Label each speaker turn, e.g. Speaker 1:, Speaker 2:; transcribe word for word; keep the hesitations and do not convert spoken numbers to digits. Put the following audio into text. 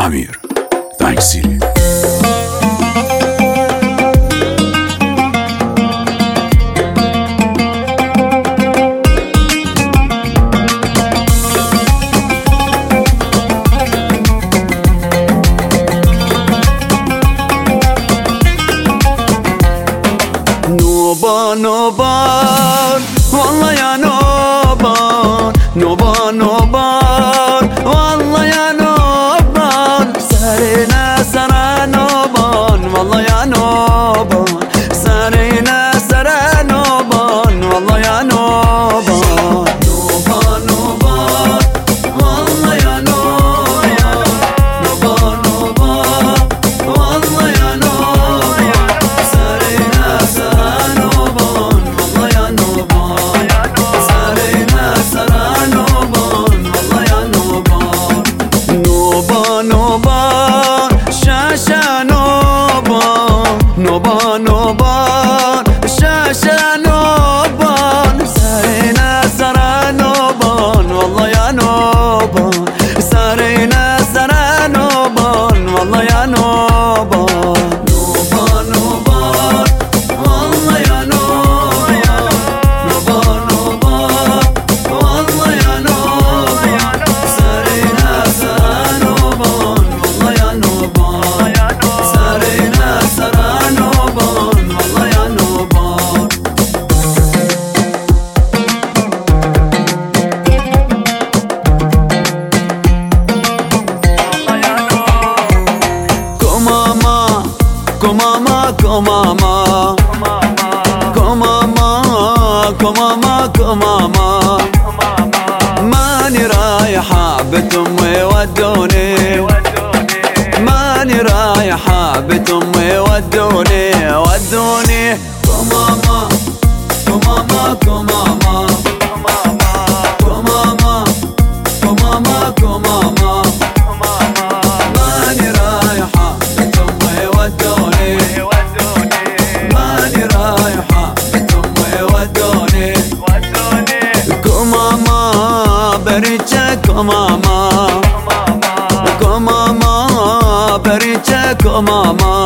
Speaker 1: امیر دنگسیری.
Speaker 2: نوبان نوبان والله يا نوبان، نوبان نوبان والله يا نوبان، سرينا سرى نوبان والله يا نوبان، سرينا سرى نوبان والله يا نوبان. نوبان نوبان والله يا نوبان، نوبان نوبان والله يا نوبان، سرينا سرى نوبان والله يا نوبان، سرينا سرى نوبان والله يا نوبان. نوبان نوبان شاشا نوبان، نوبان نوبان شاشا نوبان، سرينا سرى نوبان والله يا نوبان، سرينا سرى نوبان والله يا نوبان. نوبان نوبان والله يا نوبان، نوبان نوبان والله يا نوبان، سرينا سرى نوبان والله يا نوبان، سرينا سرى نوبان والله يا نوبان. Komama, komama, komama, komama, komama, komama، ماني رايحة بيت أمي ودوني، ماني رايحة بيت أمي ودوني ودوني. كماما كماما كماما كماما كماما كماما، ماني رايحة بيت أمي ودوني، ماني رايحة بيت أمي ودوني. كماما بريتشا كماما، كماما بريتشا كماما،